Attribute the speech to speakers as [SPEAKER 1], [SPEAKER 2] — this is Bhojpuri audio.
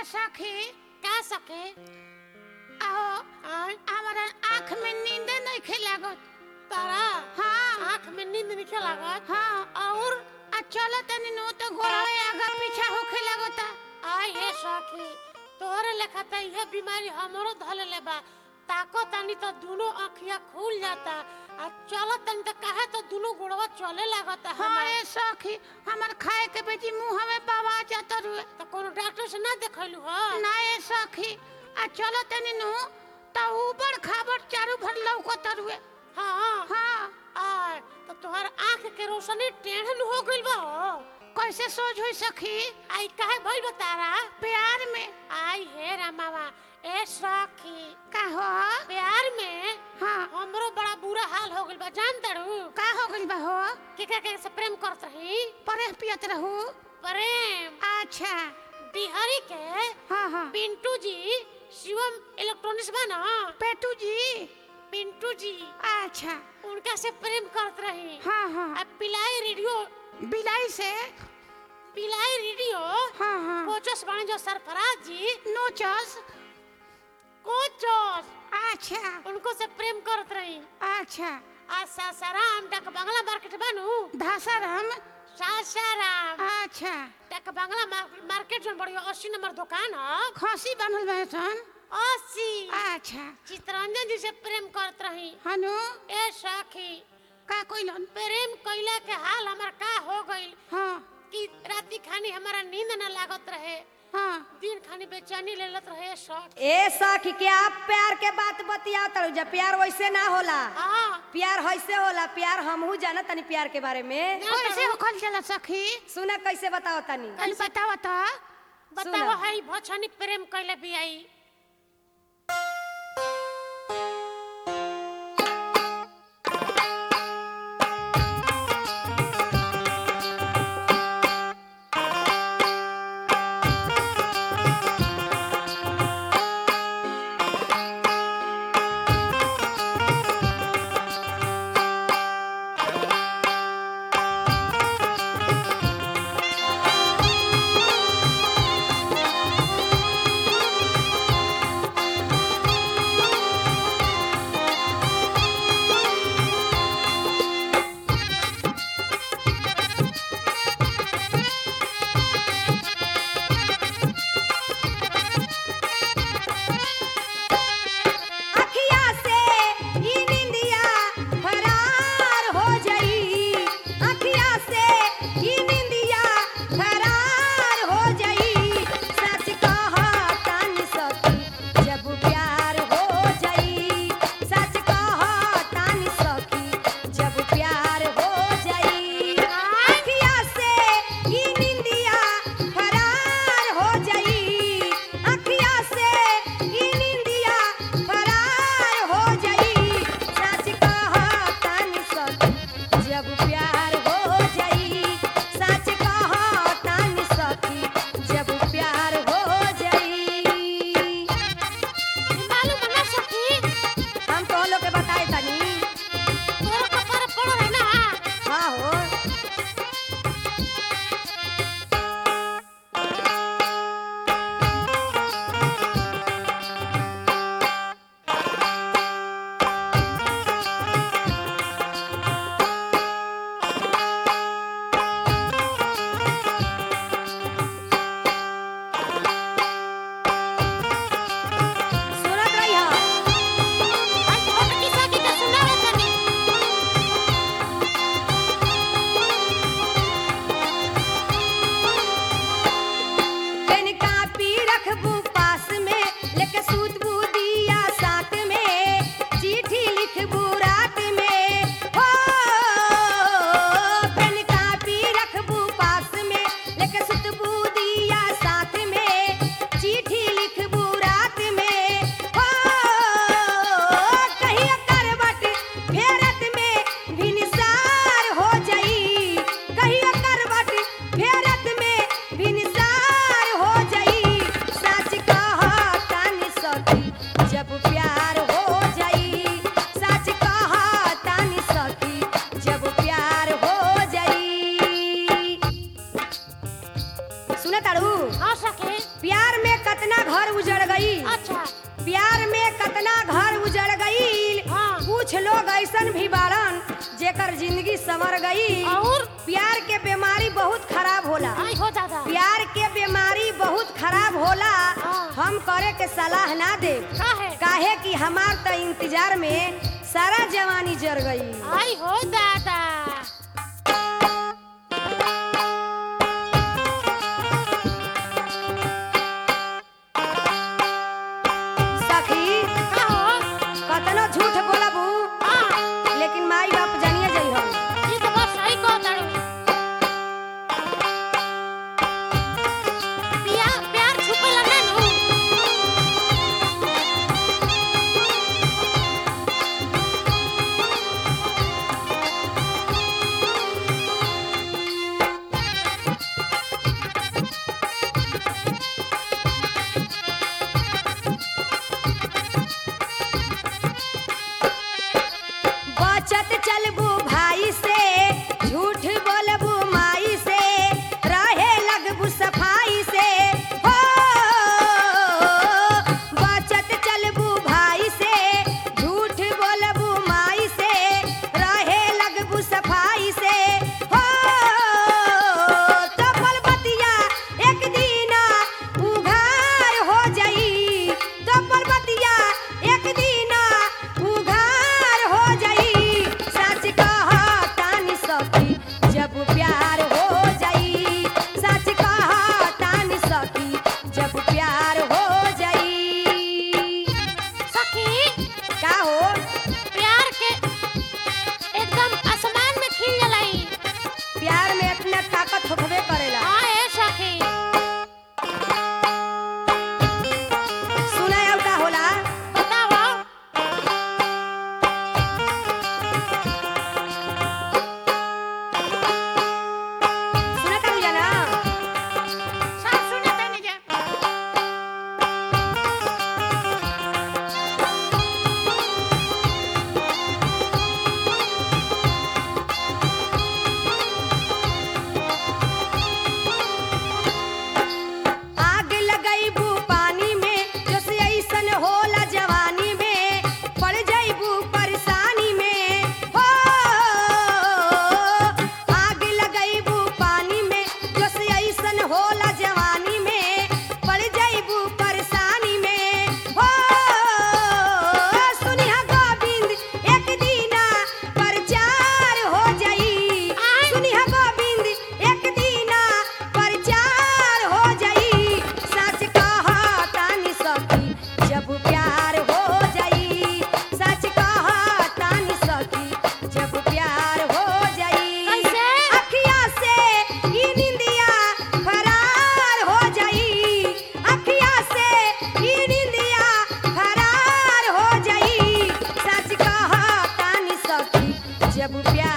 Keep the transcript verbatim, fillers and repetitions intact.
[SPEAKER 1] सखी
[SPEAKER 2] का सके
[SPEAKER 1] आओ हमारा आँख में नींद नहीं खेलागत
[SPEAKER 2] तारा
[SPEAKER 1] हाँ
[SPEAKER 2] आँख में नींद नहीं लागत
[SPEAKER 1] हाँ
[SPEAKER 2] और
[SPEAKER 1] आ चलो तनी नो तो गोड़वे आगा पीछा होखे लागता
[SPEAKER 2] आई हे सखी तोरे लेखा त यह बीमारी हमरो धले ले बा ताको तनी तो दोनों आँखिया खुल जाता आ चलो तनी तो कहे तो दोनों गोड़वा चले लागता
[SPEAKER 1] हाँ ये सखी हमार खाए के बेटी मुंह हमें बाबा जाता रुए
[SPEAKER 2] तो कोनो डॉक्टर से ना देखैलू ह
[SPEAKER 1] ना ये सखी आ चलो तनी नो तो ऊपर खाबर चारू भर लौकत रुए
[SPEAKER 2] हां
[SPEAKER 1] हाँ
[SPEAKER 2] आ तो तोहर आँख के रोशनी टेढ़न हो गइल बा
[SPEAKER 1] कैसे सोच हुई सखी
[SPEAKER 2] आई काहे भइल बा तारा
[SPEAKER 1] प्यार में
[SPEAKER 2] आई हे रामावा ए सखी
[SPEAKER 1] का हो
[SPEAKER 2] प्यार में
[SPEAKER 1] हाँ
[SPEAKER 2] हमरो बड़ा बुरा हाल हो गइल बा जान तारू
[SPEAKER 1] का हो गइल बा हो
[SPEAKER 2] के के के से प्रेम करत रही
[SPEAKER 1] परे पियत रहू
[SPEAKER 2] प्रेम
[SPEAKER 1] अच्छा
[SPEAKER 2] बिहारी के
[SPEAKER 1] हाँ हाँ
[SPEAKER 2] पिंटू जी शिवम इलेक्ट्रॉनिक्स बा ना
[SPEAKER 1] पेटू जी
[SPEAKER 2] पिंटू जी
[SPEAKER 1] अच्छा
[SPEAKER 2] उनका से प्रेम करत रही
[SPEAKER 1] हाँ हाँ
[SPEAKER 2] अब पिलाई रेडियो
[SPEAKER 1] बिलाई से
[SPEAKER 2] पिलाई रेडियो
[SPEAKER 1] हाँ हाँ
[SPEAKER 2] कोचस बने जो सरफराज जी
[SPEAKER 1] नोचस
[SPEAKER 2] कोचस
[SPEAKER 1] अच्छा
[SPEAKER 2] उनको से प्रेम करत रही
[SPEAKER 1] अच्छा
[SPEAKER 2] आ सासाराम डक बंगला मार्केट बानू
[SPEAKER 1] धासाराम
[SPEAKER 2] सासाराम
[SPEAKER 1] अच्छा
[SPEAKER 2] डक बंगला मार्केट जो बड़ी अस्सी नंबर दुकान है
[SPEAKER 1] खसी बनल बैठन
[SPEAKER 2] अस्सी
[SPEAKER 1] अच्छा
[SPEAKER 2] चित्रंजन जी से प्रेम करत रही
[SPEAKER 1] हनु
[SPEAKER 2] ए सखी
[SPEAKER 1] का कोइलन
[SPEAKER 2] प्रेम कइला के हाल हमर का हो गइल
[SPEAKER 1] हाँ
[SPEAKER 2] कि राती खानी हमारा नींद ना लागत रहे
[SPEAKER 1] हाँ
[SPEAKER 2] दिन खानी बेचैनी लेलत रहे सख
[SPEAKER 3] ए सखी के आप प्यार के बात बतिया तर जब प्यार वैसे ना होला
[SPEAKER 2] हां
[SPEAKER 3] प्यार वैसे होला प्यार हमहू जाना तनी प्यार के बारे में
[SPEAKER 1] कैसे होखल चला सखी
[SPEAKER 3] सुना कैसे बताओ तनी
[SPEAKER 1] कल बतावा तो
[SPEAKER 2] बताओ हई भछनी प्रेम कइले भी आई हाँ सखी।
[SPEAKER 3] प्यार में कतना घर उजड़ गई,
[SPEAKER 2] अच्छा।
[SPEAKER 3] प्यार में कतना घर उजड़ गई।
[SPEAKER 2] हाँ।
[SPEAKER 3] कुछ लोग ऐसन भी बाड़न जेकर जिंदगी संवर गई।
[SPEAKER 2] और
[SPEAKER 3] प्यार के बीमारी बहुत खराब होला,
[SPEAKER 2] आई हो दादा।
[SPEAKER 3] प्यार के बीमारी बहुत खराब होला।
[SPEAKER 2] हाँ।
[SPEAKER 3] हम करे के सलाह ना दे,
[SPEAKER 2] काहे?
[SPEAKER 3] काहे कि हमार तो इंतजार में सारा जवानी जर गई।
[SPEAKER 2] आई हो दादा।
[SPEAKER 3] सखी
[SPEAKER 2] का हो?
[SPEAKER 3] कतनो झूठ बोलबू
[SPEAKER 2] हाँ,
[SPEAKER 3] लेकिन माई बाप जानिए जाइ हम।
[SPEAKER 2] ई तो बात सही कहत तारू। पिया प्यार छुपेला ना नु।
[SPEAKER 3] बचत चलबू भाई से, झूठ बोलबू माई से, रहे लगबू सफाई से। हो बचत चलबू भाई से, झूठ बोलबू माई से, रहे लगबू सफाई से। हो तपल बतिया एक दीना उघार हो जाई, तपल बतिया एक दीना उघार हो जाई। सच कहा तानी सखी जब प्यार हो जाई, सच कहा तानी सखी जब प्यार हो जाई।
[SPEAKER 2] सखी
[SPEAKER 3] का हो?
[SPEAKER 2] प्यार के एकदम आसमान में खिल जलाई।
[SPEAKER 3] प्यार में इतना ताकत होखबे करेला।
[SPEAKER 2] हाँ ए सखी।
[SPEAKER 3] सुना अब का होला?
[SPEAKER 2] बताओ।
[SPEAKER 3] सुना का हुआ ना?
[SPEAKER 1] सब सुने तनी जा।
[SPEAKER 3] आग लगैबू पानी में, जोश ऐसन होला जवानी में, पड़ जाइबू परेशानी में। हो आग लगैबू पानी में, जोश ऐसन होला जवानी में, पड़ जाइबू परेशानी में। हो सुनिहा गोविंद एक दीना प्रचार हो जाई, सुनिहा गोविंद एक दीना प्रचार हो जाई। सच कहा तानी सखी जब प्यार हो जाई, सच कहा तानी सखी जब प्यार हो जाई।
[SPEAKER 2] कैसे?
[SPEAKER 3] अखिया से ई निंदिया फरार हो जाई, अखिया से ई निंदिया फरार हो जाई। सच कहा तानी सखी जब प्यार